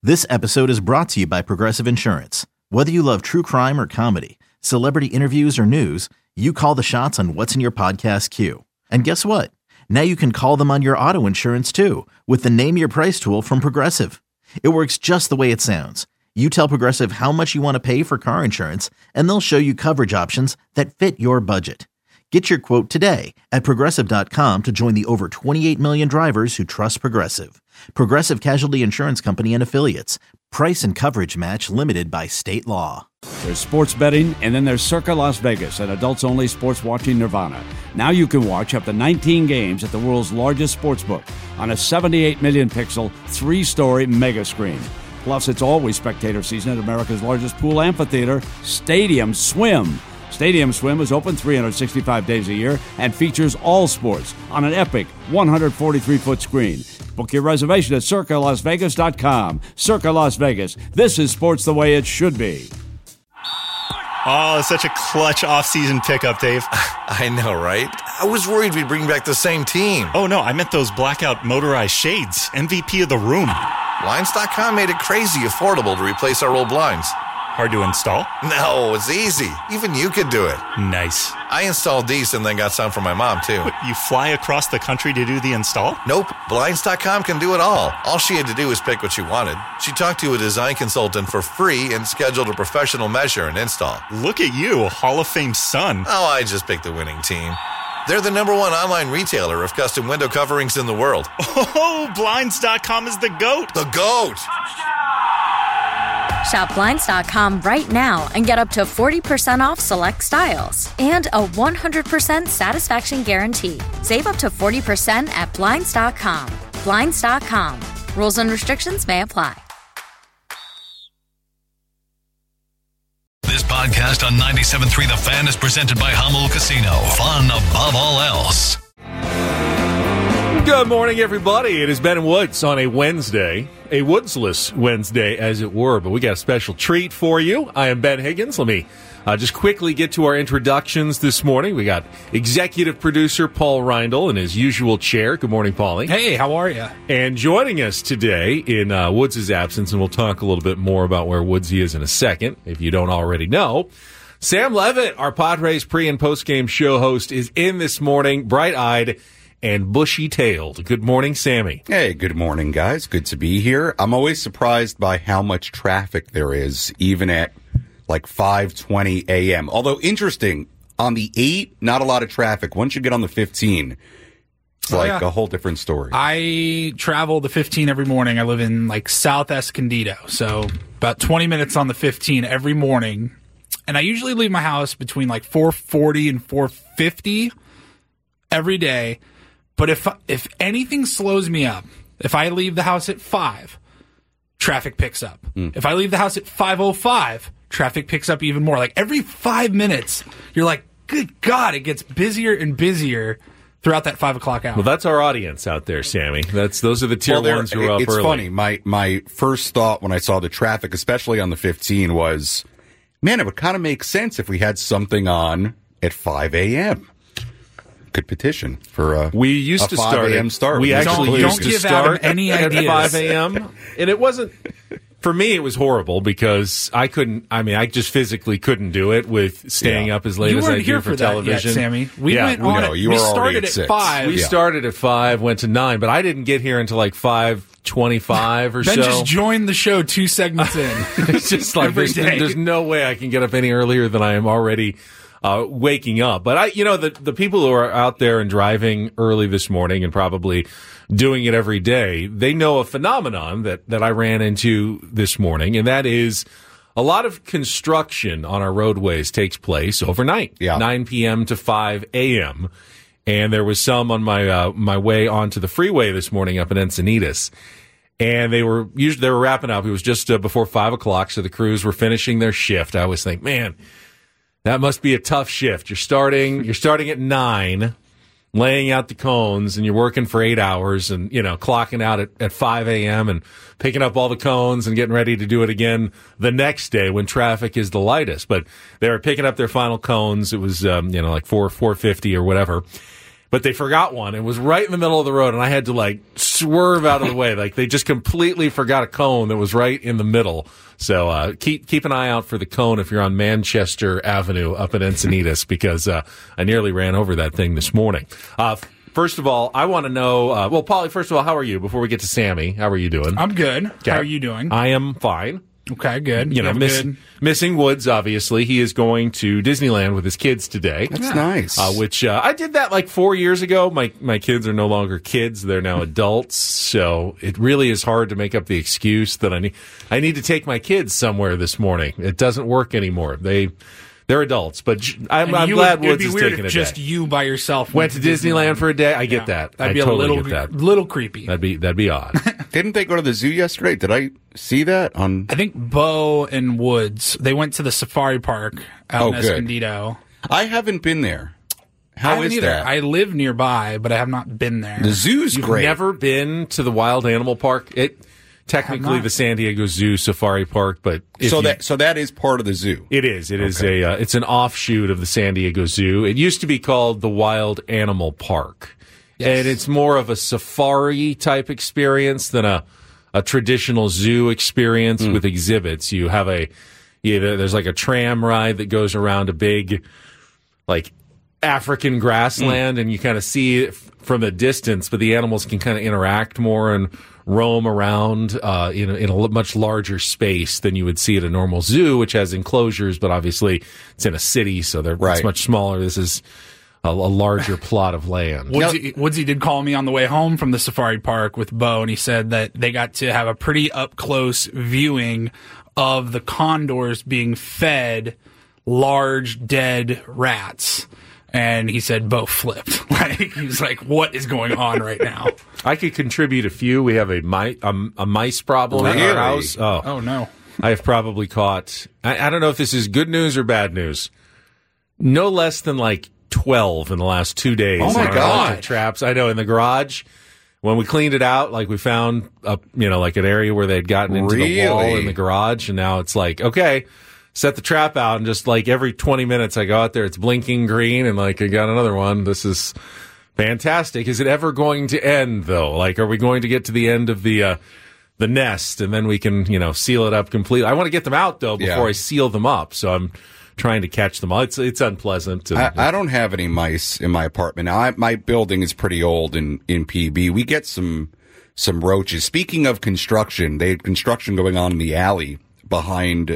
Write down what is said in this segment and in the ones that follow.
This episode is brought to you by Progressive Insurance. Whether you love true crime or comedy, celebrity interviews or news, you call the shots on what's in your podcast queue. And guess what? Now you can call them on your auto insurance too with the Name Your Price tool from Progressive. It works just the way it sounds. You tell Progressive how much you want to pay for car insurance, and they'll show you coverage options that fit your budget. Get your quote today at Progressive.com to join the over 28 million drivers who trust Progressive. Progressive Casualty Insurance Company and Affiliates. Price and coverage match limited by state law. There's sports betting, and then there's Circa Las Vegas, an adults-only sports watching nirvana. Now you can watch up to 19 games at the world's largest sportsbook on a 78 million pixel, 3-story mega screen. Plus, it's always spectator season at America's largest pool amphitheater, Stadium Swim. Stadium Swim is open 365 days a year and features all sports on an epic 143-foot screen. Book your reservation at CircaLasVegas.com. Circa Las Vegas. This is sports the way it should be. Oh, such a clutch off-season pickup, Dave. I know, right? I was worried we'd bring back the same team. Oh, no, I meant those blackout motorized shades. MVP of the room. Blinds.com made it crazy affordable to replace our old blinds. Hard to install? No, it's easy. Even you could do it. Nice. I installed these and then got some for my mom, too. What, you fly across the country to do the install? Nope. Blinds.com can do it all. All she had to do was pick what she wanted. She talked to a design consultant for free and scheduled a professional measure and install. Look at you, a Hall of Fame son. Oh, I just picked the winning team. They're the #1 online retailer of custom window coverings in the world. Oh, Blinds.com is the GOAT. The GOAT! Shop Blinds.com right now and get up to 40% off select styles and a 100% satisfaction guarantee. Save up to 40% at Blinds.com. Blinds.com. Rules and restrictions may apply. This podcast on 97.3 The Fan is presented by Hummel Casino. Fun above all else. Good morning, everybody. It is Ben Woods on a Wednesday, a Woodsless Wednesday, as it were, but we got a special treat for you. I am Ben Higgins. Let me just quickly get to our introductions this morning. We got executive producer Paul Reindl in his usual chair. Good morning, Paulie. Hey, how are you? And joining us today in Woods' absence, and we'll talk a little bit more about where Woodsy is in a second, if you don't already know, Sam Levitt, our Padres pre- and post-game show host, is in this morning, bright-eyed and bushy-tailed. Good morning, Sammy. Hey, good morning, guys. Good to be here. I'm always surprised by how much traffic there is, even at like 5:20 a.m. Although, interesting, on the 8, not a lot of traffic. Once you get on the 15, it's a whole different story. I travel the 15 every morning. I live in like South Escondido, so about 20 minutes on the 15 every morning. And I usually leave my house between like 4:40 and 4:50 every day. But if anything slows me up, if I leave the house at 5, traffic picks up. If I leave the house at 5:05, traffic picks up even more. Like every 5 minutes, you're like, good God, it gets busier and busier throughout that 5 o'clock hour. Well, that's our audience out there, Sammy. Those are the tier ones who are up early. It's funny. My first thought when I saw the traffic, especially on the 15, was, man, it would kind of make sense if we had something on at 5 a.m. Could petition for we used to 5 a.m. start. We actually used to start any at ideas. 5 a.m. And it wasn't, for me, it was horrible because I just physically couldn't do it with staying up as late as I do for television. Yet, Sammy. We went on we started at 6. 5. We started at 5, went to 9, but I didn't get here until like 5:25 or Ben so. just joined the show 2 segments in. It's just like there's no way I can get up any earlier than I am already waking up. But the people who are out there and driving early this morning and probably doing it every day, they know a phenomenon that I ran into this morning, and that is a lot of construction on our roadways takes place overnight, 9 p.m. to 5 a.m. And there was some on my way onto the freeway this morning up in Encinitas. And they were wrapping up. It was just before 5 o'clock, so the crews were finishing their shift. I always think, man, that must be a tough shift. You're starting at 9, laying out the cones, and you're working for 8 hours and, clocking out at 5 a.m. and picking up all the cones and getting ready to do it again the next day when traffic is the lightest. But they were picking up their final cones. It was, like 4:50 or whatever. but they forgot one. It was right in the middle of the road, and I had to like swerve out of the way. Like they just completely forgot a cone that was right in the middle. So keep an eye out for the cone if you're on Manchester Avenue up at Encinitas, because I nearly ran over that thing this morning. First of all, I want to know, well, Paulie, first of all, how are you? Before we get to Sammy, how are you doing? I'm good. Okay. How are you doing? I am fine. Okay, good. You know, missing Woods, obviously. He is going to Disneyland with his kids today. That's nice. Which I did that like 4 years ago. My kids are no longer kids. They're now adults. So it really is hard to make up the excuse that I need to take my kids somewhere this morning. It doesn't work anymore. They're adults, but I'm glad Woods is taking a day. It'd be weird if just you by yourself went to Disneyland for a day. I get that. That'd be totally a little creepy. That'd be odd. Didn't they go to the zoo yesterday? Did I see that on? I think Bo and Woods, they went to the safari park out in Escondido. I haven't been there. How is that? I live nearby, but I have not been there. The zoo's great. You've never been to the Wild Animal Park? Technically the San Diego Zoo Safari Park, but so that is part of the zoo. It is. It is it's an offshoot of the San Diego Zoo. It used to be called the Wild Animal Park. Yes. And it's more of a safari type experience than a traditional zoo experience with exhibits. You have there's like a tram ride that goes around a big like African grassland and you kind of see it from a distance, but the animals can kind of interact more and roam around in a much larger space than you would see at a normal zoo, which has enclosures, but obviously it's in a city, so it's much smaller. This is a larger plot of land. Woodsy did call me on the way home from the safari park with Bo, and he said that they got to have a pretty up-close viewing of the condors being fed large dead rats. And he said Bo flipped. He was like, what is going on right now? I could contribute a few. We have a mice problem in our house. Oh, no. I have probably caught, I don't know if this is good news or bad news, no less than like 12 in the last 2 days. Oh, my God. Traps. I know, in the garage. When we cleaned it out, like we found, like an area where they'd gotten into the wall in the garage. And now it's like, okay, set the trap out, and just like every 20 minutes I go out there, it's blinking green, and like I got another one. This is fantastic. Is it ever going to end, though? Like, are we going to get to the end of the nest, and then we can, seal it up completely? I want to get them out, though, before I seal them up, so I'm trying to catch them all. It's unpleasant. I don't have any mice in my apartment. Now, my building is pretty old in PB. We get some roaches. Speaking of construction, they had construction going on in the alley behind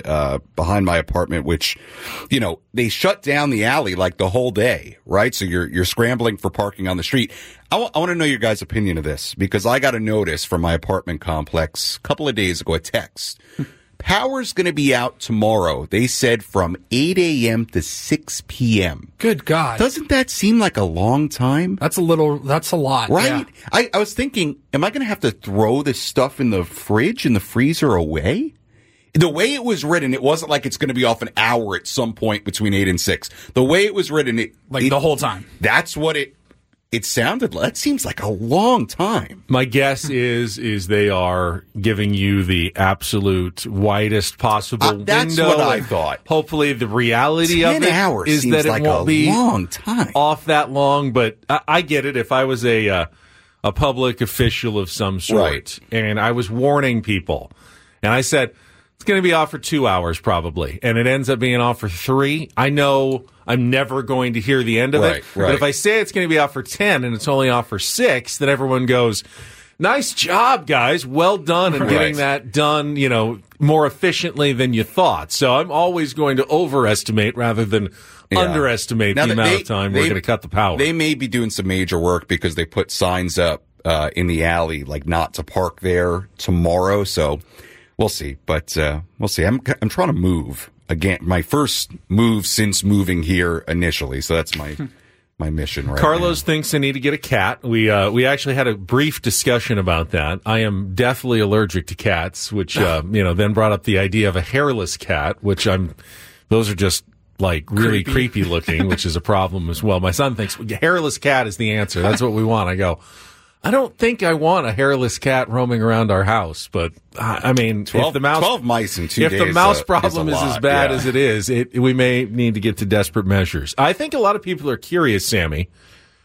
my apartment, which, they shut down the alley like the whole day, right? So you're scrambling for parking on the street. I want to know your guys' opinion of this, because I got a notice from my apartment complex a couple of days ago, a text. Power's going to be out tomorrow. They said from 8 a.m. to 6 p.m. Good God. Doesn't that seem like a long time? That's a lot. Right? Yeah. I was thinking, am I going to have to throw this stuff in the fridge and the freezer away? The way it was written, it wasn't like it's going to be off an hour at some point between 8 and 6. The way it was written, the whole time. That's what it sounded like. That seems like a long time. My guess is they are giving you the absolute widest possible window. That's what I thought. Hopefully the reality of it is that it won't be long time off that long. But I get it. If I was a public official of some sort, and I was warning people, and I said, it's going to be off for 2 hours probably, and it ends up being off for 3. I know I'm never going to hear the end of it. But if I say it's going to be off for 10 and it's only off for 6, then everyone goes, nice job, guys. Well done in getting that done, more efficiently than you thought. So I'm always going to overestimate rather than underestimate the amount of time we're going to cut the power. They may be doing some major work because they put signs up in the alley, like not to park there tomorrow. So we'll see, but we'll see. I'm trying to move again. My first move since moving here initially, so that's my mission right Carlos now. thinks I need to get a cat. We actually had a brief discussion about that. I am deathly allergic to cats, which then brought up the idea of a hairless cat, which those are just like really creepy looking, which is a problem as well. My son thinks hairless cat is the answer. That's what we want. I go, I don't think I want a hairless cat roaming around our house, but I mean, 12 mice in 2 days. If the mouse problem is as bad as it is, we may need to get to desperate measures. I think a lot of people are curious, Sammy,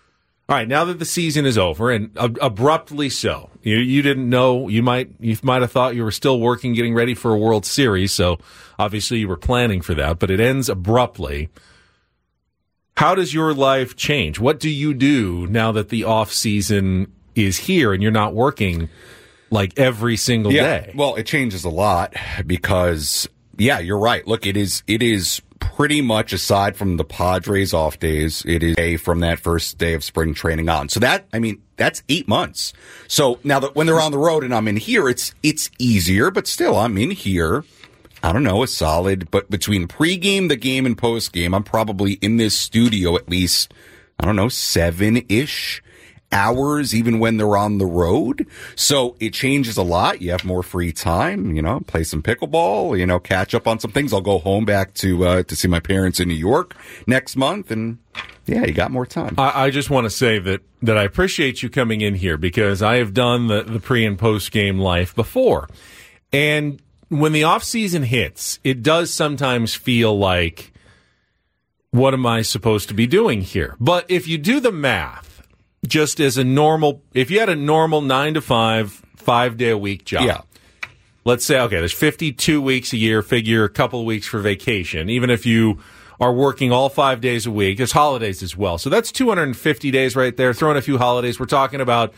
All right, now that the season is over, and abruptly so, you didn't know, you might have thought you were still working, getting ready for a World Series, so obviously you were planning for that, but it ends abruptly. How does your life change? What do you do now that the off season is here and you're not working like every single day? Well, it changes a lot because, you're right. Look, it is pretty much, aside from the Padres off days, it is a from that first day of spring training on. So that's 8 months. So now that when they're on the road and I'm in here, it's easier, but still I'm in here. I don't know, a solid, but between pregame, the game, and postgame, I'm probably in this studio at least, 7-ish hours, even when they're on the road. So it changes a lot. You have more free time, play some pickleball, catch up on some things. I'll go home back to see my parents in New York next month. And you got more time. I just want to say that I appreciate you coming in here because I have done the pre and post game life before. And when the off season hits, it does sometimes feel like, what am I supposed to be doing here? But if you do the math, just as if you had a normal 9 to 5, 5-day-a-week job, let's say, okay, there's 52 weeks a year, figure a couple of weeks for vacation. Even if you are working all 5 days a week, there's holidays as well. So that's 250 days right there. Throw in a few holidays. We're talking about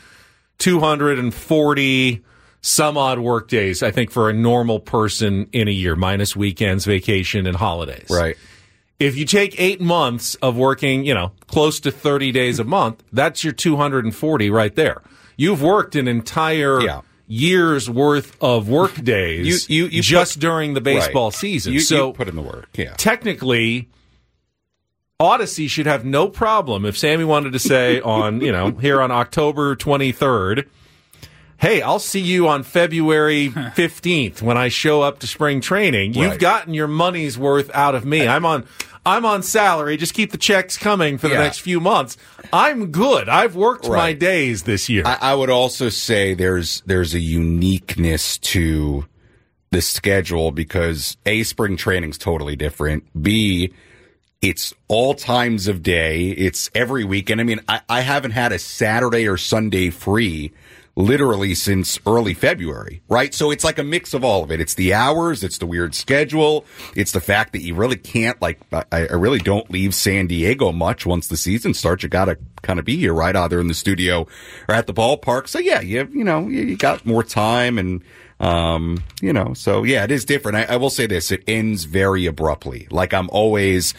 240 some odd work days, I think, for a normal person in a year, minus weekends, vacation, and holidays. Right. If you take 8 months of working, close to 30 days a month, that's your 240 right there. You've worked an entire year's worth of work days during the baseball season. You put in the work. Yeah. Technically, Odyssey should have no problem if Sammy wanted to say on, here on October 23rd, hey, I'll see you on February 15th when I show up to spring training. You've gotten your money's worth out of me. I'm on salary. Just keep the checks coming for the next few months. I'm good. I've worked my days this year. I would also say there's a uniqueness to the schedule because A, spring training's totally different. B, it's all times of day. It's every weekend. I mean, I haven't had a Saturday or Sunday free literally since early February, right? So it's like a mix of all of it. It's the hours, it's the weird schedule, it's the fact that you really can't, I really don't leave San Diego much once the season starts. You gotta kind of be here, right? Either in the studio or at the ballpark. So you got more time and, so it is different. I will say this, it ends very abruptly. Like I'm always,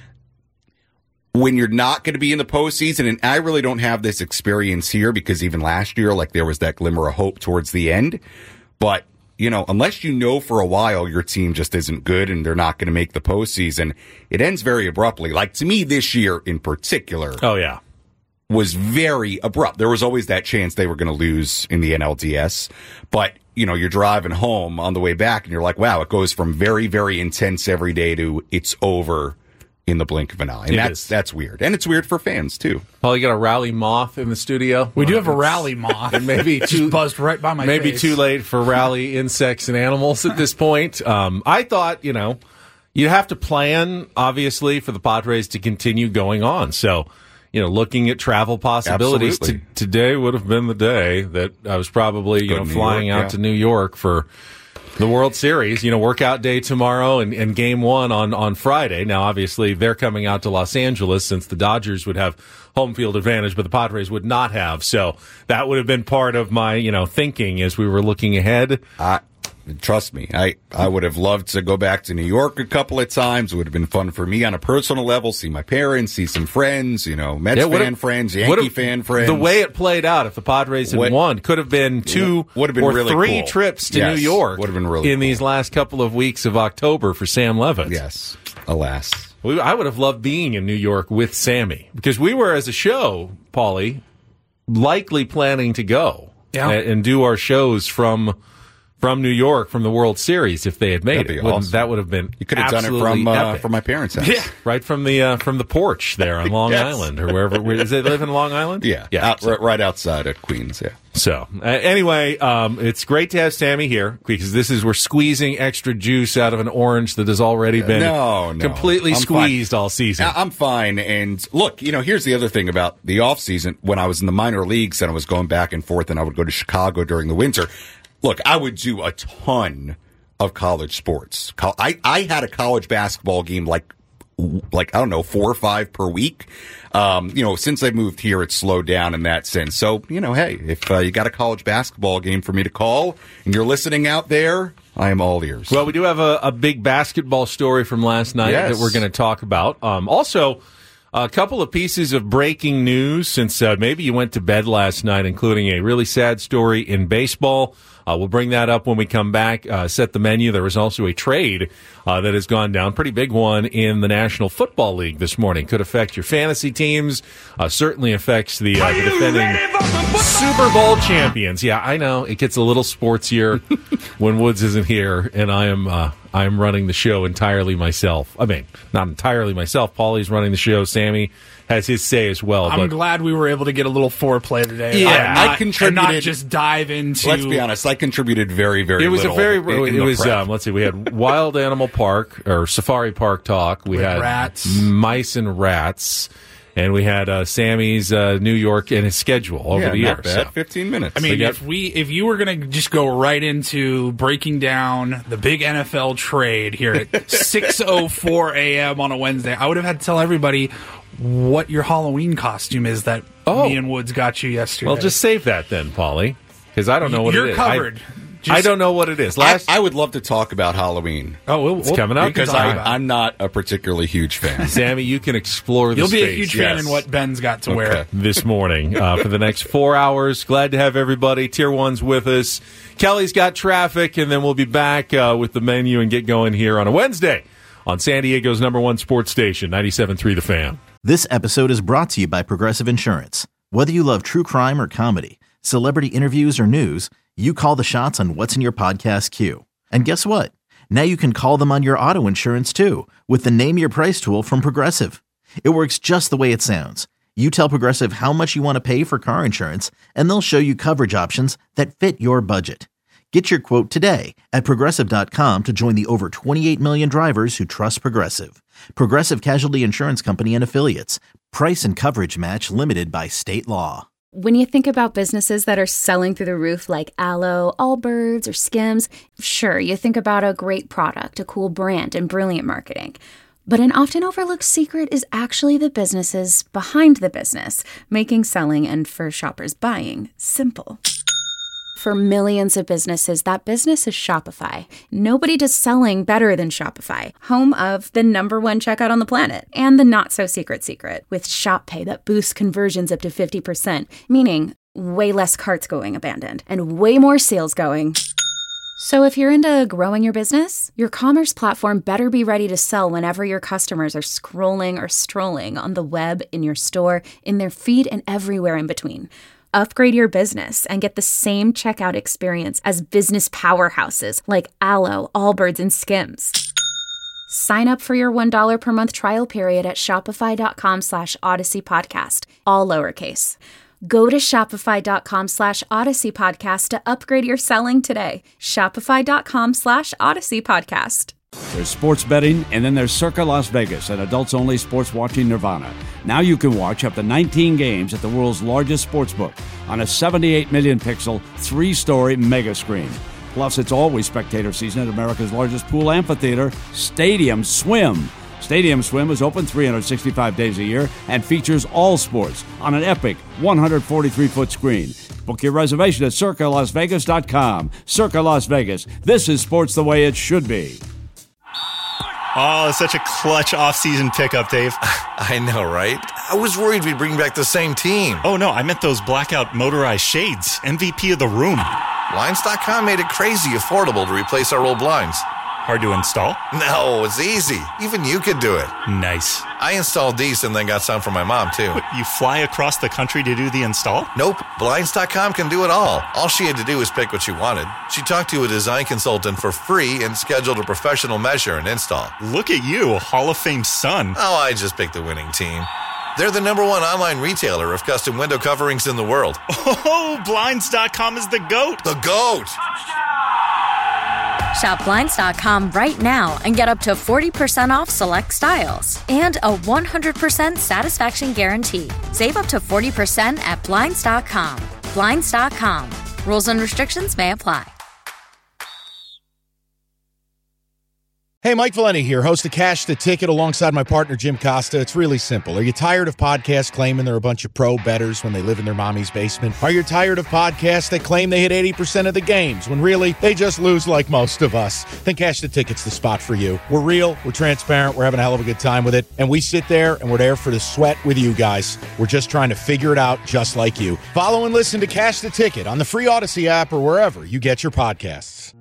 when you're not going to be in the postseason, and I really don't have this experience here because even last year, there was that glimmer of hope towards the end. But, unless for a while your team just isn't good and they're not going to make the postseason, it ends very abruptly. Like to me this year in particular. Oh, yeah. Was very abrupt. There was always that chance they were going to lose in the NLDS. But, you're driving home on the way back and you're like, wow, it goes from very, very intense every day to it's over in the blink of an eye. And that's weird. And it's weird for fans, too. Paul, you got a rally moth in the studio? We do have a rally moth. And maybe just buzzed right by my face. Maybe too late for rally insects and animals at this point. I thought, you have to plan, obviously, for the Padres to continue going on. So, looking at travel possibilities, today would have been the day that I was probably, flying out to New York for the World Series, workout day tomorrow and game one on Friday. Now, obviously, they're coming out to Los Angeles since the Dodgers would have home field advantage, but the Padres would not have. So that would have been part of my, thinking as we were looking ahead. Trust me, I would have loved to go back to New York a couple of times. It would have been fun for me on a personal level, see my parents, see some friends, Mets fan friends, Yankee fan friends. The way it played out, if the Padres had won, could have been two or really three cool. trips to New York would have been really in these last couple of weeks of October for Sam Levitt. Yes, alas. I would have loved being in New York with Sammy because we were, as a show, Paulie, likely planning to go and do our shows from New York, from the World Series, if they had made it. Awesome. That would have been You could have done it from my parents' house. Yeah, right from the porch there on Long Island or wherever. Does they live in Long Island? Yeah, right outside of Queens, yeah. So anyway, it's great to have Sammy here because we're squeezing extra juice out of an orange that has already been completely squeezed all season. I'm fine. And look, here's the other thing about the off season. When I was in the minor leagues and I was going back and forth and I would go to Chicago during the winter, look, I would do a ton of college sports. I had a college basketball game like I don't know, 4 or 5 per week. Since I moved here, it's slowed down in that sense. So, hey, if you got a college basketball game for me to call and you're listening out there, I am all ears. Well, we do have a big basketball story from last night that we're going to talk about. Also, a couple of pieces of breaking news since maybe you went to bed last night, including a really sad story in baseball. We'll bring that up when we come back, set the menu. There was also a trade that has gone down, pretty big one in the National Football League this morning. Could affect your fantasy teams, certainly affects the defending Super Bowl champions. Yeah, I know, it gets a little sportsier when Woods isn't here, and I am running the show entirely myself. I mean, not entirely myself. Paulie's running the show. Sammy has his say as well. I'm glad we were able to get a little foreplay today. Yeah, I contributed. And not just dive into. Let's be honest. I contributed very, very. It was little let's see. We had Wild Animal Park or Safari Park talk. We had rats, mice and rats. And we had Sammy's New York and his schedule over the year. Not bad. 15 minutes. I mean, if you were going to just go right into breaking down the big NFL trade here at 6:04 a.m. on a Wednesday, I would have had to tell everybody what your Halloween costume is that me and Woods got you yesterday. Well, just save that then, Paulie, because I don't know what it is. You're covered. I don't know what it is. I would love to talk about Halloween. Oh, it's coming up because I'm not a particularly huge fan. Sammy, you can explore the You'll space. be a huge fan in what Ben's got to wear this morning for the next 4 hours. Glad to have everybody. Tier 1's with us. Kelly's got traffic, and then we'll be back with the menu and get going here on a Wednesday on San Diego's #1 sports station, 97.3 The Fan. This episode is brought to you by Progressive Insurance. Whether you love true crime or comedy, celebrity interviews or news, you call the shots on what's in your podcast queue. And guess what? Now you can call them on your auto insurance too with the Name Your Price tool from Progressive. It works just the way it sounds. You tell Progressive how much you want to pay for car insurance, and they'll show you coverage options that fit your budget. Get your quote today at Progressive.com to join the over 28 million drivers who trust Progressive. Progressive Casualty Insurance Company and Affiliates. Price and coverage match limited by state law. When you think about businesses that are selling through the roof like Aloe, Allbirds, or Skims, sure, you think about a great product, a cool brand, and brilliant marketing. But an often overlooked secret is actually the businesses behind the business, making selling and for shoppers buying simple. For millions of businesses, that business is Shopify. Nobody does selling better than Shopify, home of the #1 checkout on the planet and the not-so-secret secret with Shop Pay that boosts conversions up to 50%, meaning way less carts going abandoned and way more sales going. So if you're into growing your business, your commerce platform better be ready to sell whenever your customers are scrolling or strolling on the web, in your store, in their feed, and everywhere in between. Upgrade your business and get the same checkout experience as business powerhouses like Aloe, Allbirds, and Skims. Sign up for your $1 per month trial period at shopify.com/Odyssey Podcast, all lowercase. Go to shopify.com/Odyssey Podcast to upgrade your selling today. Shopify.com/Odyssey Podcast. There's sports betting, and then there's Circa Las Vegas, an adults-only sports watching nirvana. Now you can watch up to 19 games at the world's largest sportsbook on a 78 million pixel, 3-story mega screen. Plus, it's always spectator season at America's largest pool amphitheater, Stadium Swim. Stadium Swim is open 365 days a year and features all sports on an epic 143-foot screen. Book your reservation at CircaLasVegas.com. Circa Las Vegas. This is sports the way it should be. Oh, such a clutch off-season pickup, Dave. I know, right? I was worried we'd bring back the same team. Oh, no, I meant those blackout motorized shades. MVP of the room. Blinds.com made it crazy affordable to replace our old blinds. Hard to install? No, it's easy. Even you could do it. Nice. I installed these and then got some for my mom, too. What, you fly across the country to do the install? Nope. Blinds.com can do it all. All she had to do was pick what she wanted. She talked to a design consultant for free and scheduled a professional measure and install. Look at you, a Hall of Fame son. Oh, I just picked the winning team. They're the #1 online retailer of custom window coverings in the world. Oh, Blinds.com is the GOAT. The GOAT! Shop Blinds.com right now and get up to 40% off select styles and a 100% satisfaction guarantee. Save up to 40% at Blinds.com. Blinds.com. Rules and restrictions may apply. Hey, Mike Valenti here, host of Cash the Ticket alongside my partner, Jim Costa. It's really simple. Are you tired of podcasts claiming they're a bunch of pro bettors when they live in their mommy's basement? Are you tired of podcasts that claim they hit 80% of the games when really they just lose like most of us? Then Cash the Ticket's the spot for you. We're real, we're transparent, we're having a hell of a good time with it, and we sit there and we're there for the sweat with you guys. We're just trying to figure it out just like you. Follow and listen to Cash the Ticket on the free Odyssey app or wherever you get your podcasts.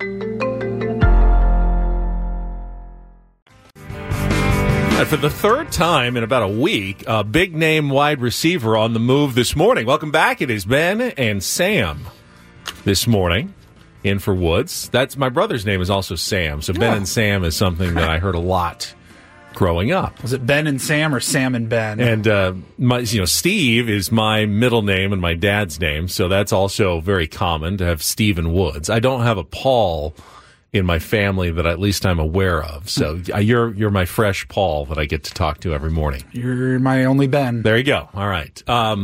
For the third time in about a week, a big-name wide receiver on the move this morning. Welcome back. It is Ben and Sam this morning in for Woods. That's my brother's name is also Sam, so Ben and Sam is something that I heard a lot growing up. Was it Ben and Sam or Sam and Ben? And Steve is my middle name and my dad's name, so that's also very common to have Steve and Woods. I don't have a Paul in my family that at least I'm aware of. So you're my fresh Paul that I get to talk to every morning. You're my only Ben. There you go. All right.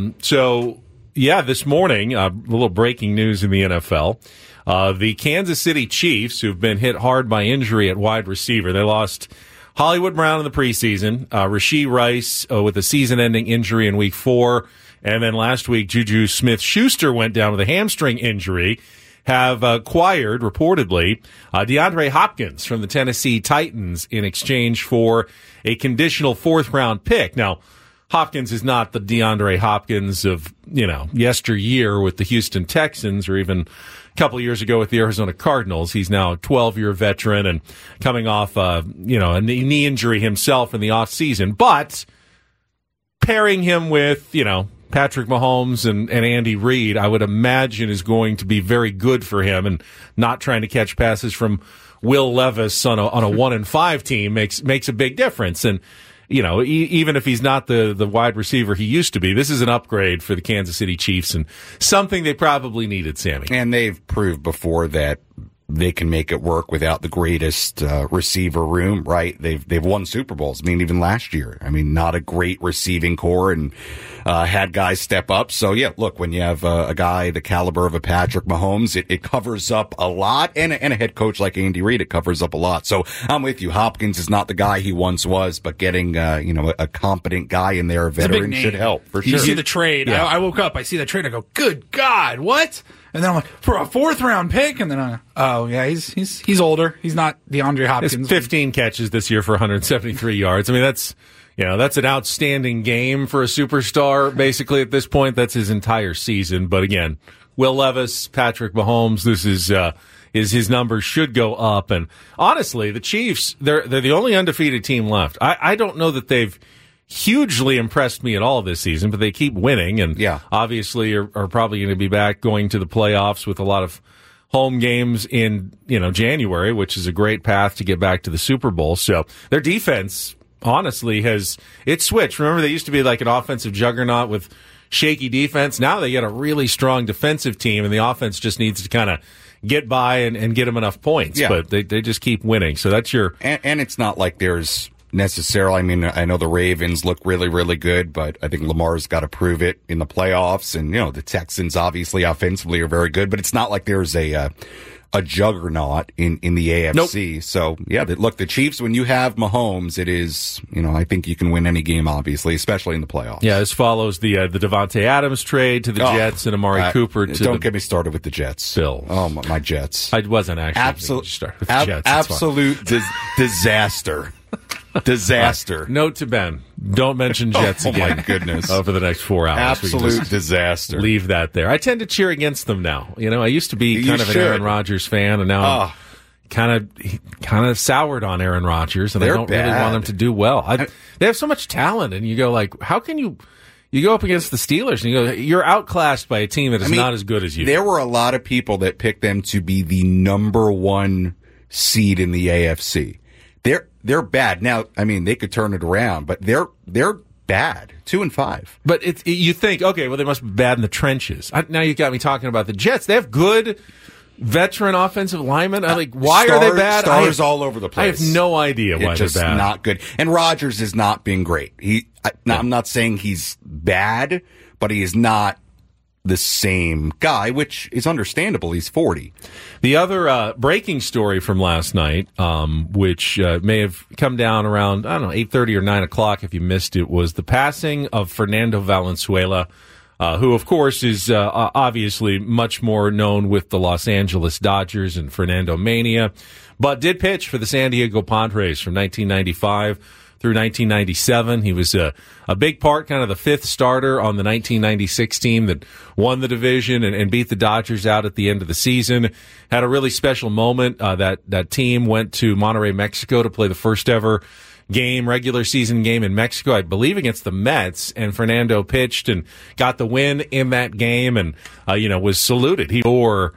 This morning, a little breaking news in the NFL. The Kansas City Chiefs, who've been hit hard by injury at wide receiver, they lost Hollywood Brown in the preseason, Rashee Rice with a season-ending injury in Week 4, and then last week Juju Smith-Schuster went down with a hamstring injury. Have acquired, reportedly, DeAndre Hopkins from the Tennessee Titans in exchange for a conditional fourth-round pick. Now, Hopkins is not the DeAndre Hopkins of, yesteryear with the Houston Texans or even a couple of years ago with the Arizona Cardinals. He's now a 12-year veteran and coming off, a knee injury himself in the offseason. But pairing him with, Patrick Mahomes and Andy Reid, I would imagine is going to be very good for him, and not trying to catch passes from Will Levis on a 1-5 team makes a big difference. And, even if he's not the wide receiver he used to be, this is an upgrade for the Kansas City Chiefs and something they probably needed, Sammy. And they've proved before that they can make it work without the greatest receiver room, right? They've won Super Bowls. I mean, even last year. I mean, not a great receiving core and had guys step up. So, yeah, look, when you have a guy the caliber of a Patrick Mahomes, it covers up a lot. And a head coach like Andy Reid, it covers up a lot. So I'm with you. Hopkins is not the guy he once was, but getting, a competent guy in there, a veteran, should help, for sure. You see the trade. Yeah. I woke up, I see the trade, I go, good God, what? And then I'm like, for a fourth-round pick? And then he's older. He's not DeAndre Hopkins. It's 15 catches this year for 173 yards. I mean, that's an outstanding game for a superstar, basically, at this point. That's his entire season. But again, Will Levis, Patrick Mahomes, this is his numbers should go up. And honestly, the Chiefs, they're the only undefeated team left. I don't know that they've hugely impressed me at all this season, but they keep winning, and obviously are probably going to be back going to the playoffs with a lot of home games in January, which is a great path to get back to the Super Bowl. So their defense, honestly, it's switched. Remember, they used to be like an offensive juggernaut with shaky defense. Now they get a really strong defensive team, and the offense just needs to kind of get by and get them enough points. Yeah. But they just keep winning. So that's your and it's not like there's necessarily. I mean, I know the Ravens look really, really good, but I think Lamar's got to prove it in the playoffs. And, the Texans obviously offensively are very good, but it's not like there's a juggernaut in the AFC. Nope. So, look, the Chiefs, when you have Mahomes, it is, I think you can win any game, obviously, especially in the playoffs. Yeah, this follows the Devontae Adams trade to the Jets and Amari Cooper to Don't get me started with the Jets. Bills. Oh, my Jets. I wasn't actually started with the Jets. Absolute disaster. Disaster. Note to Ben, don't mention Jets again. Oh, my goodness. Over the next 4 hours. Absolute disaster. Leave that there. I tend to cheer against them now. I used to be kind of an Aaron Rodgers fan, and now I'm kind of soured on Aaron Rodgers, and I don't really want them to do well. They have so much talent, and you go like, how can you go up against the Steelers, and you're outclassed by a team that is not as good as you. There were a lot of people that picked them to be the number 1 seed in the AFC. They're bad. Now, I mean, they could turn it around, but they're bad. 2-5. But you think, okay, well, they must be bad in the trenches. Now you got me talking about the Jets. They have good veteran offensive linemen. Why are they bad? Stars all over the place. I have no idea why they're bad. Not good. And Rodgers has not been great. I'm not saying he's bad, but he is not the same guy, which is understandable. He's 40. The other breaking story from last night, which may have come down around, 8:30 or 9 o'clock if you missed it, was the passing of Fernando Valenzuela, who, of course, is obviously much more known with the Los Angeles Dodgers and Fernando Mania, but did pitch for the San Diego Padres from 1995 through 1997. He was a big part, kind of the fifth starter on the 1996 team that won the division and beat the Dodgers out at the end of the season. Had a really special moment. That team went to Monterrey, Mexico to play the first ever regular season game in Mexico, I believe against the Mets, and Fernando pitched and got the win in that game and, was saluted. He bore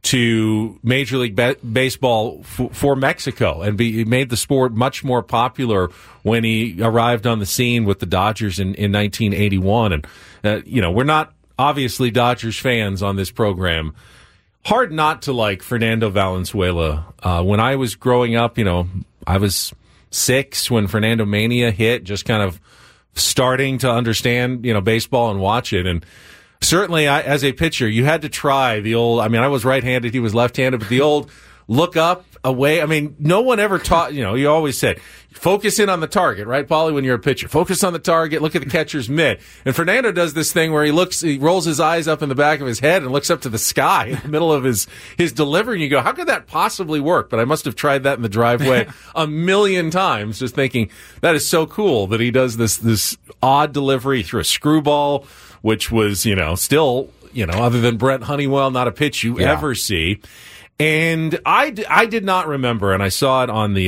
to Major League Baseball for Mexico and made the sport much more popular when he arrived on the scene with the Dodgers in 1981. And, we're not obviously Dodgers fans on this program. Hard not to like Fernando Valenzuela. When I was growing up, I was 6 when Fernando Mania hit, just kind of starting to understand, baseball and watch it. And certainly, as a pitcher, you had to try the old, I was right-handed, he was left-handed, but the old look up, away. No one ever taught, you always said, focus in on the target, right, Paulie, when you're a pitcher? Focus on the target, look at the catcher's mitt. And Fernando does this thing where he rolls his eyes up in the back of his head and looks up to the sky in the middle of his delivery, and you go, how could that possibly work? But I must have tried that in the driveway a million times, just thinking, that is so cool that he does this odd delivery through a screwball, which was, still, other than Brent Honeywell, not a pitch you ever see. And I did not remember, and I saw it on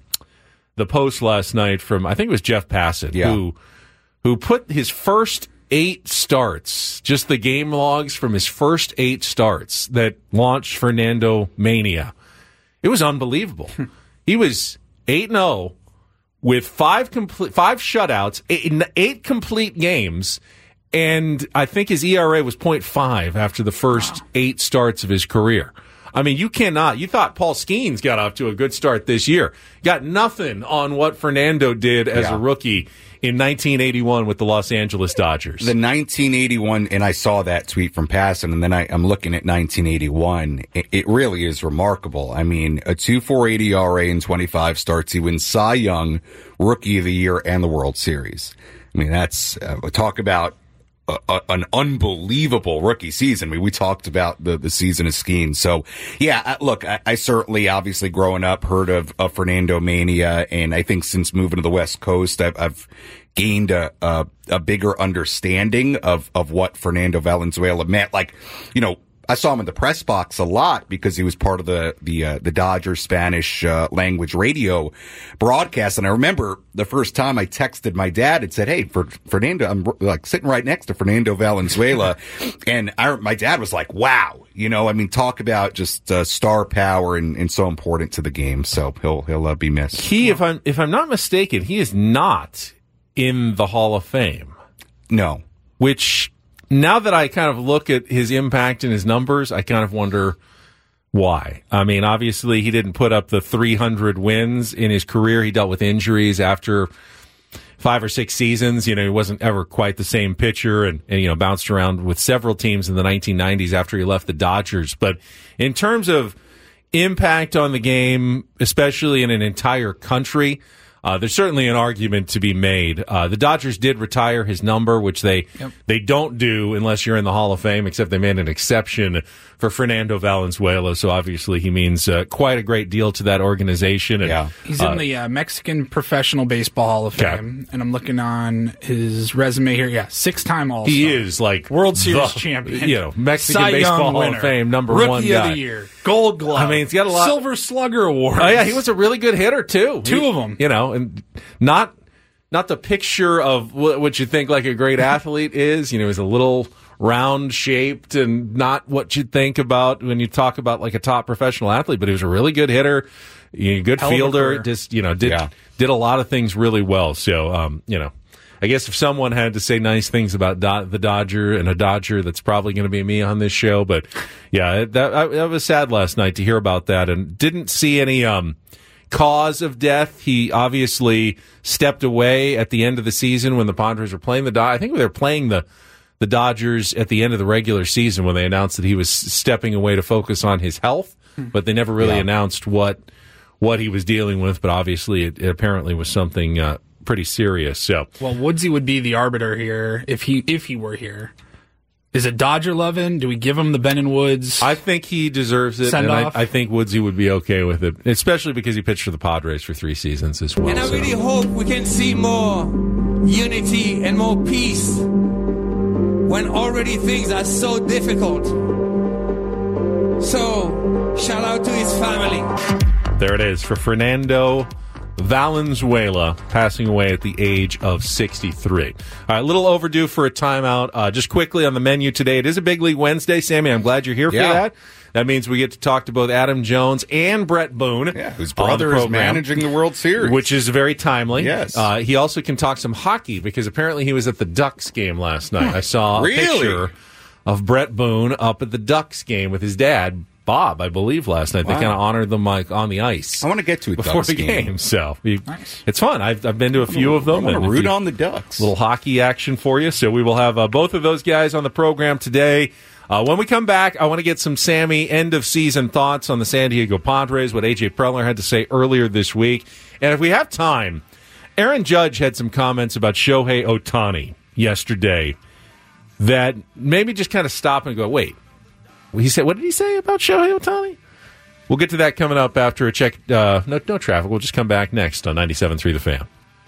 the post last night from, I think it was Jeff Passett, who put his first 8 starts, just the game logs from his first 8 starts that launched Fernando Mania. It was unbelievable. He was 8-0 with 5 shutouts, 8 complete games. And I think his ERA was 0.5 after the first 8 starts of his career. You cannot. You thought Paul Skeens got off to a good start this year. Got nothing on what Fernando did as a rookie in 1981 with the Los Angeles Dodgers. The 1981, and I saw that tweet from Passan, and then I'm looking at 1981. It really is remarkable. A 2.48 ERA in 25 starts. He wins Cy Young, Rookie of the Year, and the World Series. That's talk about an unbelievable rookie season. We talked about the season of Skeens. So, look, I certainly, obviously, growing up, heard of Fernando Mania, and I think since moving to the West Coast, I've gained a bigger understanding of what Fernando Valenzuela meant. I saw him in the press box a lot because he was part of the Dodgers Spanish language radio broadcast. And I remember the first time I texted my dad and said, "Hey, for Fernando, I'm sitting right next to Fernando Valenzuela," and my dad was like, "Wow." Talk about just star power and so important to the game. So he'll be missed. If I'm not mistaken, he is not in the Hall of Fame. No. Which, now that I kind of look at his impact and his numbers, I kind of wonder why. Obviously, he didn't put up the 300 wins in his career. He dealt with injuries after 5 or 6 seasons. He wasn't ever quite the same pitcher and bounced around with several teams in the 1990s after he left the Dodgers. But in terms of impact on the game, especially in an entire country, there's certainly an argument to be made. The Dodgers did retire his number, which they don't do unless you're in the Hall of Fame, except they made an exception for Fernando Valenzuela. So obviously he means quite a great deal to that organization. And, he's in the Mexican Professional Baseball Hall of Fame, and I'm looking on his resume here. 6-time All-Star. He is World Series champion. Mexican Cy Baseball Young Hall of Fame, number Rookie 1 guy. Rookie of the Year, Gold Glove. He's got a lot. Silver Slugger Award. Oh yeah, he was a really good hitter too. 2 of them. And not the picture of what you think like a great athlete is. He's a little round shaped and not what you'd think about when you talk about like a top professional athlete, but he was a really good hitter, good fielder, just did a lot of things really well. So I guess if someone had to say nice things about the Dodger and a Dodger, that's probably going to be me on this show. But yeah, that was sad last night to hear about that, and didn't see any cause of death. He obviously stepped away at the end of the season when the Padres were playing the Dodgers. I think they were playing the Dodgers at the end of the regular season when they announced that he was stepping away to focus on his health, but they never really announced what he was dealing with. But obviously, it apparently was something pretty serious. So, well, Woodsy would be the arbiter here if he were here. Is it Dodger loving? Do we give him the Ben and Woods? I think he deserves it, and I think Woodsy would be okay with it, especially because he pitched for the Padres for 3 seasons as well. And I really hope we can see more unity and more peace when already things are so difficult. So, shout out to his family. There it is for Fernando Valenzuela, passing away at the age of 63. All right, a little overdue for a timeout. Just quickly on the menu today, it is a Big League Wednesday. Sammy, I'm glad you're here for that. That means we get to talk to both Adam Jones and Brett Boone. Yeah, whose brother is managing the World Series. Which is very timely. Yes. He also can talk some hockey because apparently he was at the Ducks game last night. I saw a picture of Brett Boone up at the Ducks game with his dad, Bob, I believe, last night. They kind of honored them on the ice. I want to get to a before Ducks the game. So it's fun. I've been to a few of them. I want to root on the Ducks. Little hockey action for you. So we will have both of those guys on the program today. When we come back, I want to get some Sammy end-of-season thoughts on the San Diego Padres, what A.J. Preller had to say earlier this week. And if we have time, Aaron Judge had some comments about Shohei Ohtani yesterday that made me just kind of stop and go, wait. He said, what did he say about Shohei Ohtani? We'll get to that coming up after a check. No traffic. We'll just come back next on 97.3 The Fan.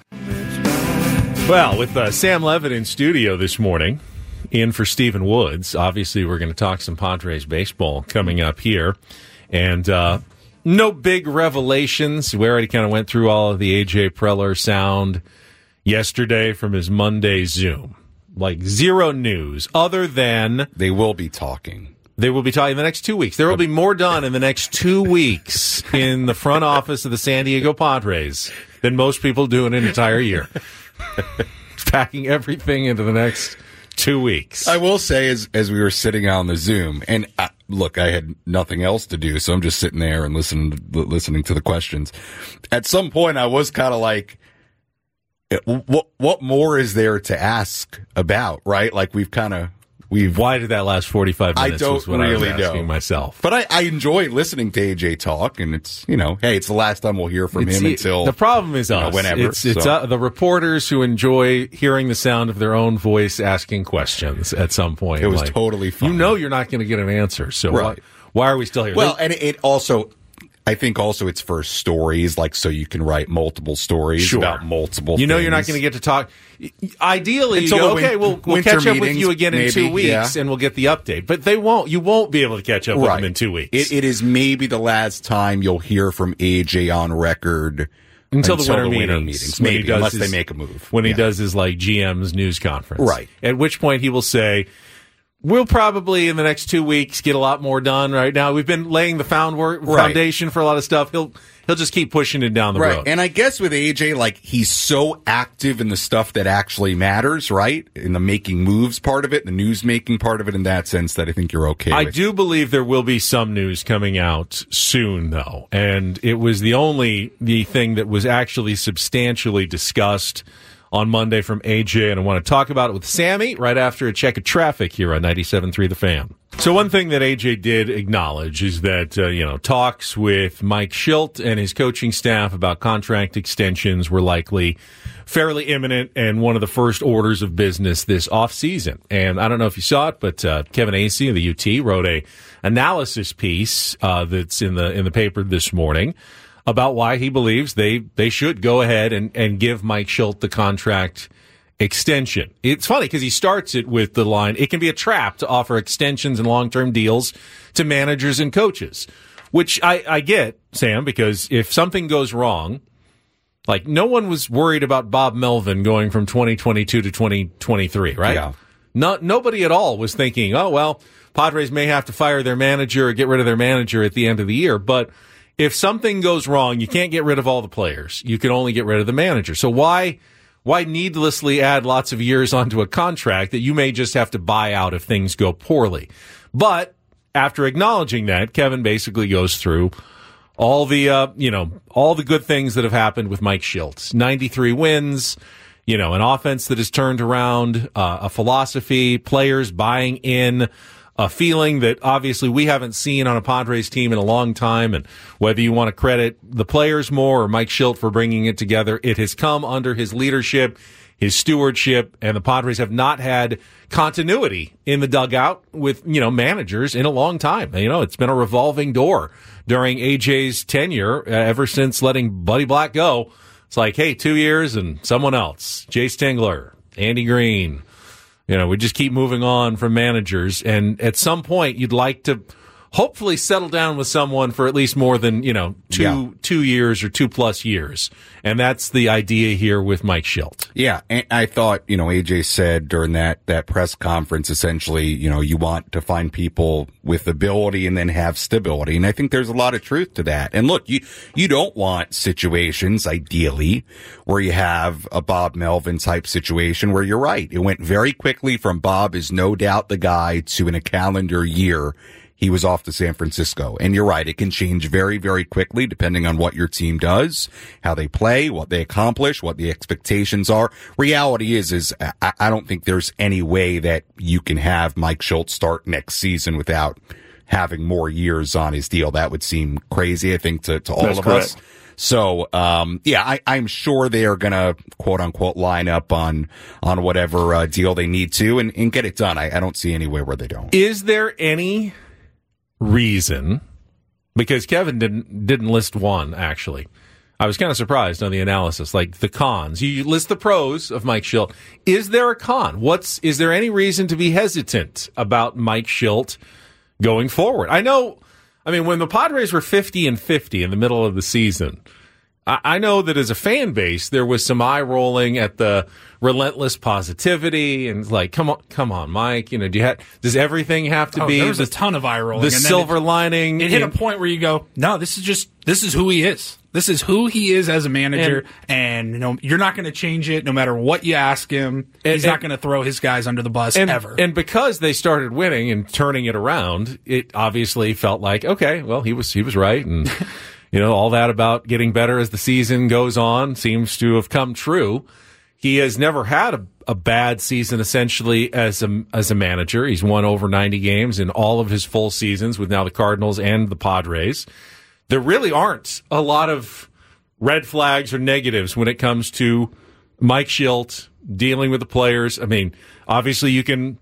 Well, with Sam Levitt in studio this morning, in for Stephen Woods. Obviously, we're going to talk some Padres baseball coming up here. And no big revelations. We already kind of went through all of the A.J. Preller sound yesterday from his Monday Zoom. Like zero news other than they will be talking. They will be talking in the next 2 weeks. There will be more done in the next 2 weeks in the front office of the San Diego Padres than most people do in an entire year. Packing everything into the next 2 weeks. I will say, as we were sitting on the Zoom, and look, I had nothing else to do, so I'm just sitting there and listening to the questions. At some point, I was kind of like, what more is there to ask about, right? Like why did that last 45 minutes? I don't was what really I was asking myself. But I enjoy listening to AJ talk, and it's, hey, it's the last time we'll hear from him until... The problem is us. Whenever. It's the reporters who enjoy hearing the sound of their own voice asking questions at some point. It was totally fun. You're not going to get an answer, so right. why are we still here? Well, and it also... I think also it's for stories, like so you can write multiple stories about multiple things. You're not going to get to talk. Ideally, we'll catch up with you again in 2 weeks, and we'll get the update. But they won't. You won't be able to catch up with them in 2 weeks. It is maybe the last time you'll hear from AJ on record until the winter meetings. Maybe, unless they make a move. When he does his GM's news conference. Right. At which point he will say, we'll probably, in the next 2 weeks, get a lot more done. Right now, we've been laying the foundation for a lot of stuff. He'll just keep pushing it down the road. And I guess with AJ, he's so active in the stuff that actually matters, right? In the making moves part of it, the news making part of it, in that sense, that I think you're okay with. I do believe there will be some news coming out soon, though. And it was the thing that was actually substantially discussed on Monday from AJ, and I want to talk about it with Sammy right after a check of traffic here on 97.3 The Fan. So one thing that AJ did acknowledge is that, talks with Mike Shildt and his coaching staff about contract extensions were likely fairly imminent and one of the first orders of business this offseason. And I don't know if you saw it, but Kevin Acee of the UT wrote a analysis piece that's in the paper this morning about why he believes they should go ahead and give Mike Shildt the contract extension. It's funny because he starts it with the line, it can be a trap to offer extensions and long-term deals to managers and coaches, which I get, Sam, because if something goes wrong, no one was worried about Bob Melvin going from 2022 to 2023, right? Yeah. Nobody at all was thinking, oh, well, Padres may have to fire their manager or get rid of their manager at the end of the year, but if something goes wrong, you can't get rid of all the players. You can only get rid of the manager. So why why needlessly add lots of years onto a contract that you may just have to buy out if things go poorly? But after acknowledging that, Kevin basically goes through all the all the good things that have happened with Mike Shildt. 93 wins, an offense that has turned around, a philosophy, players buying in, a feeling that obviously we haven't seen on a Padres team in a long time. And whether you want to credit the players more or Mike Shildt for bringing it together, it has come under his leadership, his stewardship, and the Padres have not had continuity in the dugout with, managers in a long time. It's been a revolving door during AJ's tenure ever since letting Buddy Black go. It's like, hey, 2 years and someone else. Jay Stingler, Andy Green. We just keep moving on from managers. And at some point, you'd like to hopefully settle down with someone for at least more than, 2 years or 2+ years. And that's the idea here with Mike Shildt. Yeah. And I thought, AJ said during that press conference, essentially, you want to find people with ability and then have stability. And I think there's a lot of truth to that. And look, you don't want situations, ideally, where you have a Bob Melvin type situation where you're right. It went very quickly from Bob is no doubt the guy to in a calendar year he was off to San Francisco. And you're right, it can change very, very quickly depending on what your team does, how they play, what they accomplish, what the expectations are. Reality is I don't think there's any way that you can have Mike Shildt start next season without having more years on his deal. That would seem crazy, I think, to all That's of correct. us. So, I'm sure they are going to quote unquote line up on whatever deal they need to and get it done. I don't see anywhere where they don't. Is there any reason, because Kevin didn't list one, actually. I was kind of surprised on the analysis, like the cons. You list the pros of Mike Shildt. Is there a con? Is there any reason to be hesitant about Mike Shildt going forward? When the Padres were 50-50 in the middle of the season, I know that as a fan base, there was some eye rolling at the relentless positivity and like, come on, Mike. Does everything have to be? There was a ton of eye rolling. The silver lining. It hit a point where you go, no, this is who he is. This is who he is as a manager, and you're not going to change it no matter what you ask him. He's not going to throw his guys under the bus ever. And because they started winning and turning it around, it obviously felt like, okay, well, he was right, and all that about getting better as the season goes on seems to have come true. He has never had a bad season, essentially, as a manager. He's won over 90 games in all of his full seasons with now the Cardinals and the Padres. There really aren't a lot of red flags or negatives when it comes to Mike Shildt dealing with the players. Obviously you can,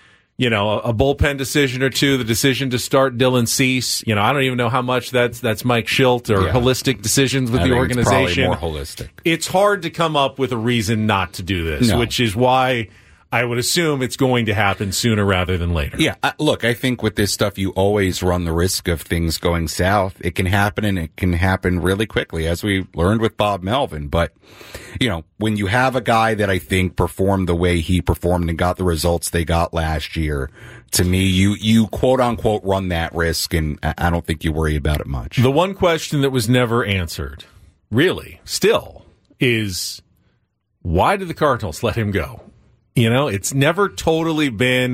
a bullpen decision or two, the decision to start Dylan Cease. I don't even know how much that's Mike Shildt or holistic decisions with the organization. It's probably more holistic. It's hard to come up with a reason not to do this, which is why I would assume it's going to happen sooner rather than later. Yeah, look, I think with this stuff, you always run the risk of things going south. It can happen, and it can happen really quickly, as we learned with Bob Melvin. But, when you have a guy that I think performed the way he performed and got the results they got last year, to me, you quote unquote run that risk, and I don't think you worry about it much. The one question that was never answered, really, still, is why did the Cardinals let him go? It's never totally been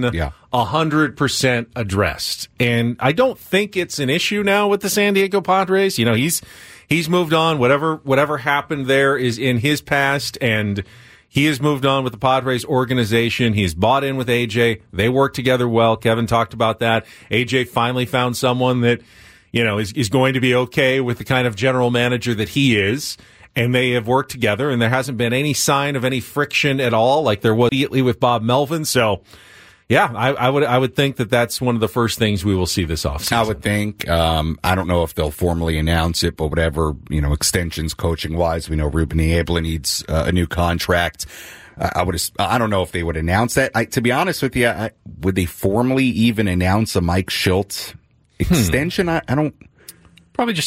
100% addressed. And I don't think it's an issue now with the San Diego Padres. He's moved on. Whatever happened there is in his past, and he has moved on with the Padres organization. He's bought in with AJ. They work together well. Kevin talked about that. AJ finally found someone that, is going to be okay with the kind of general manager that he is. And they have worked together, and there hasn't been any sign of any friction at all, like there was immediately with Bob Melvin. So, yeah, I would think that that's one of the first things we will see this offseason. I would think. I don't know if they'll formally announce it, but whatever, extensions coaching wise, we know Ruben Niebla needs a new contract. I don't know if they would announce that. To be honest with you, would they formally even announce a Mike Shildt extension? I don't. Probably just a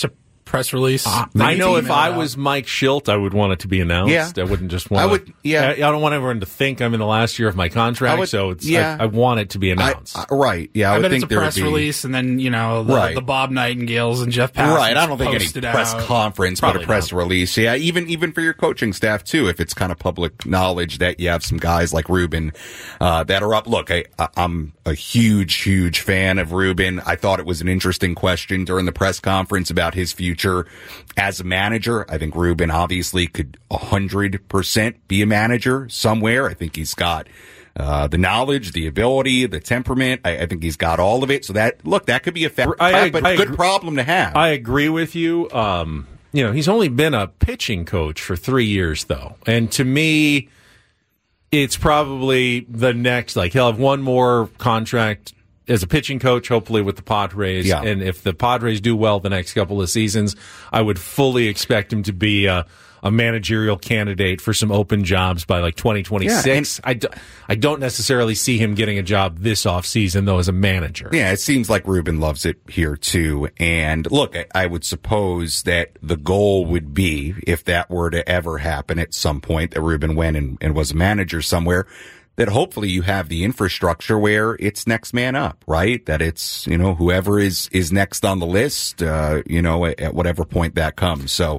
press release. I know if I was Mike Schilt, I would want it to be announced. I wouldn't just want. I don't want everyone to think I'm in the last year of my contract. I want it to be announced. Right? Yeah, I bet it's a press release, and then the Bob Nightingales and Jeff Passan. Right. I don't think any press conference, but a press release. Yeah, even for your coaching staff too. If it's kind of public knowledge that you have some guys like Ruben that are up. Look, I'm a huge fan of Ruben. I thought it was an interesting question during the press conference about his future as a manager. I think Ruben obviously could 100% be a manager somewhere. I think he's got the knowledge, the ability, the temperament. I think he's got all of it. So that could be a good problem to have. I agree with you. He's only been a pitching coach for 3 years, though. And to me, it's probably the next, he'll have one more contract as a pitching coach, hopefully with the Padres. Yeah. And if the Padres do well the next couple of seasons, I would fully expect him to be a managerial candidate for some open jobs by 2026. Yeah, I don't necessarily see him getting a job this offseason, though, as a manager. Yeah, it seems like Ruben loves it here, too. And look, I would suppose that the goal would be, if that were to ever happen at some point, that Ruben went and was a manager somewhere, that hopefully you have the infrastructure where it's next man up, right? That it's, whoever is next on the list, at whatever point that comes. So,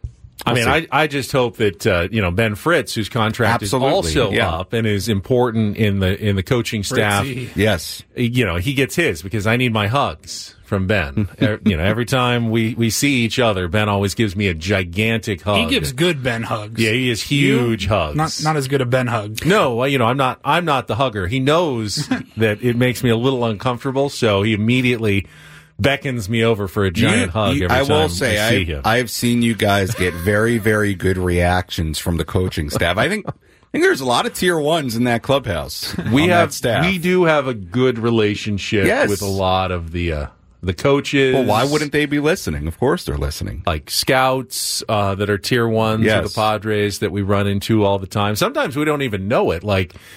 I just hope that Ben Fritz, whose contract is also up and is important in the coaching staff. Fritzy. Yes, he gets his, because I need my hugs from Ben. Every time we see each other, Ben always gives me a gigantic hug. He gives good Ben hugs. Yeah, he is huge hugs. Not as good a Ben hug. No, I'm not the hugger. He knows that it makes me a little uncomfortable, so he immediately beckons me over for a giant hug every time I see him. I've seen you guys get very, very good reactions from the coaching staff. I think there's a lot of tier ones in that clubhouse. We do have a good relationship with a lot of the coaches. Well, why wouldn't they be listening? Of course they're listening. Like scouts that are tier ones of the Padres that we run into all the time. Sometimes we don't even know it.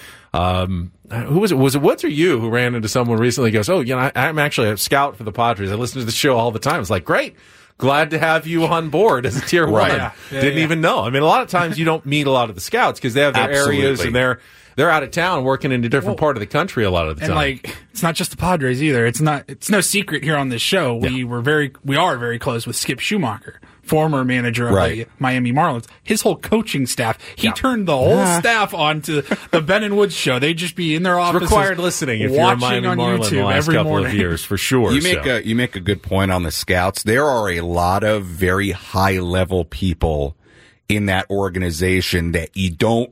Who was it? Was it Woods or you who ran into someone recently? Goes, I'm actually a scout for the Padres. I listen to the show all the time. It's like, great. Glad to have you on board as a tier one. Yeah. Didn't even know. I mean, a lot of times you don't meet a lot of the scouts because they have their areas and they're out of town working in a different part of the country a lot of the time. And it's not just the Padres either. It's no secret here on this show. We are very close with Skip Schumacher, former manager of the Miami Marlins. His whole coaching staff, he turned the whole staff onto the Ben and Woods show. They'd just be in their offices. Required listening if you're a Miami Marlin the last couple of years, for sure. You make a good point on the scouts. There are a lot of very high level people in that organization that you don't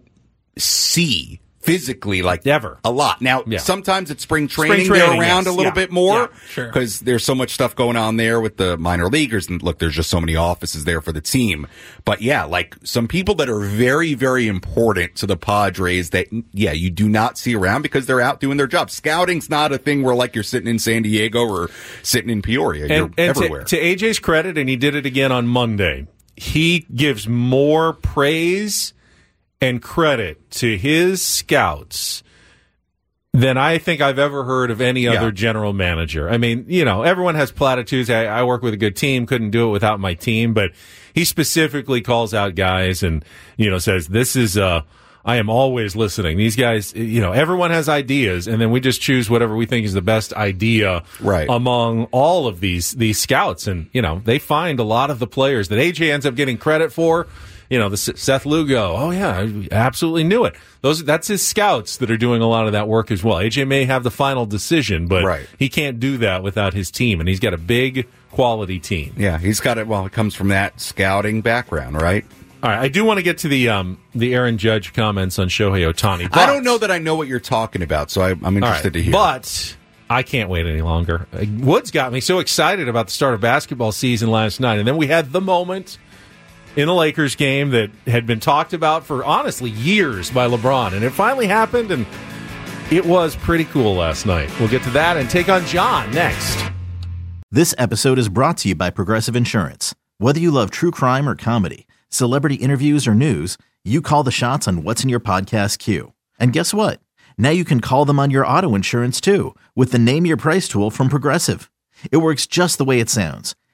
see physically ever a lot. Now, sometimes it's spring training they're around a little bit more because there's so much stuff going on there with the minor leaguers. And look, there's just so many offices there for the team. But some people that are very, very important to the Padres that, you do not see around because they're out doing their job. Scouting's not a thing where you're sitting in San Diego or sitting in Peoria. You're everywhere. To AJ's credit, and he did it again on Monday, he gives more praise and credit to his scouts than I think I've ever heard of any other general manager. I mean, everyone has platitudes. I work with a good team, couldn't do it without my team, but he specifically calls out guys and, says, this is, I am always listening. These guys, everyone has ideas, and then we just choose whatever we think is the best idea among all of these scouts. And, they find a lot of the players that AJ ends up getting credit for. The Seth Lugo. Oh yeah, I absolutely knew it. That's his scouts that are doing a lot of that work as well. AJ may have the final decision, but he can't do that without his team, and he's got a big quality team. Yeah, he's got it. Well, it comes from that scouting background, right? All right, I do want to get to the Aaron Judge comments on Shohei Ohtani. I don't know that I know what you're talking about, so I'm interested to hear. But I can't wait any longer. Woods got me so excited about the start of basketball season last night, and then we had the moment in the Lakers game that had been talked about for, honestly, years by LeBron. And it finally happened, and it was pretty cool last night. We'll get to that and take on John next. This episode is brought to you by Progressive Insurance. Whether you love true crime or comedy, celebrity interviews or news, you call the shots on what's in your podcast queue. And guess what? Now you can call them on your auto insurance, too, with the Name Your Price tool from Progressive. It works just the way it sounds.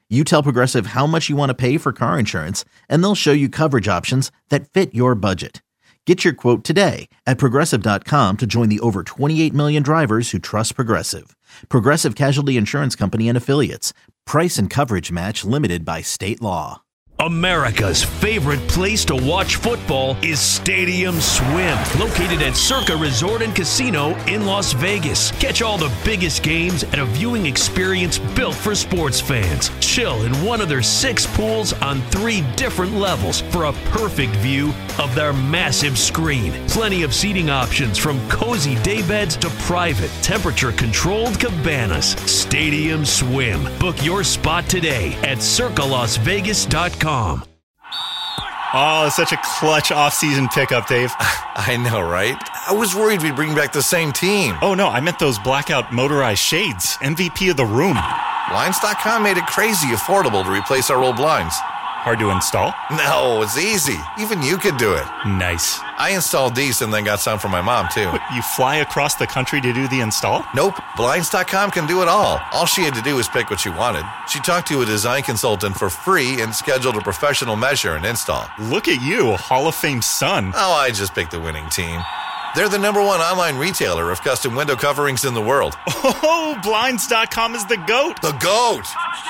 You tell Progressive how much you want to pay for car insurance, and they'll show you coverage options that fit your budget. Get your quote today at Progressive.com to join the over 28 million drivers who trust Progressive. Progressive Casualty Insurance Company and Affiliates. Price and coverage match limited by state law. America's favorite place to watch football is Stadium Swim, located at Circa Resort and Casino in Las Vegas. Catch all the biggest games at a viewing experience built for sports fans. Chill in one of their 6 pools on 3 different levels for a perfect view of their massive screen. Plenty of seating options from cozy daybeds to private, temperature-controlled cabanas. Stadium Swim. Book your spot today at CircaLasVegas.com. Oh, such a clutch off-season pickup, Dave. I know, right? I was worried we'd bring back the same team. Oh, no, I meant those blackout motorized shades. MVP of the room. Blinds.com made it crazy affordable to replace our old blinds. Hard to install? No, it's easy. Even you could do it. Nice. I installed these and then got some for my mom, too. What, you fly across the country to do the install? Nope. Blinds.com can do it all. All she had to do was pick what she wanted. She talked to a design consultant for free and scheduled a professional measure and install. Look at you, Hall of Fame son. Oh, I just picked the winning team. They're the #1 online retailer of custom window coverings in the world. Oh, Blinds.com is the GOAT. The GOAT!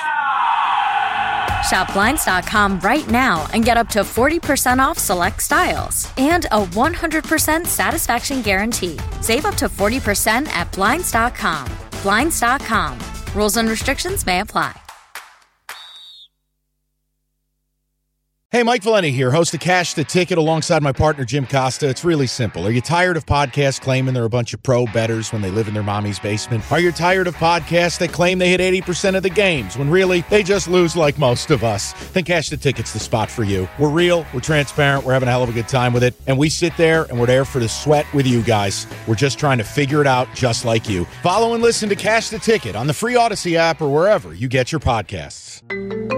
Shop Blinds.com right now and get up to 40% off select styles and a 100% satisfaction guarantee. Save up to 40% at Blinds.com. Blinds.com. Rules and restrictions may apply. Hey, Mike Valenti here, host of Cash the Ticket alongside my partner, Jim Costa. It's really simple. Are you tired of podcasts claiming they're a bunch of pro bettors when they live in their mommy's basement? Are you tired of podcasts that claim they hit 80% of the games when really they just lose like most of us? Then Cash the Ticket's the spot for you. We're real, we're transparent, we're having a hell of a good time with it, and we sit there and we're there for the sweat with you guys. We're just trying to figure it out just like you. Follow and listen to Cash the Ticket on the free Odyssey app or wherever you get your podcasts.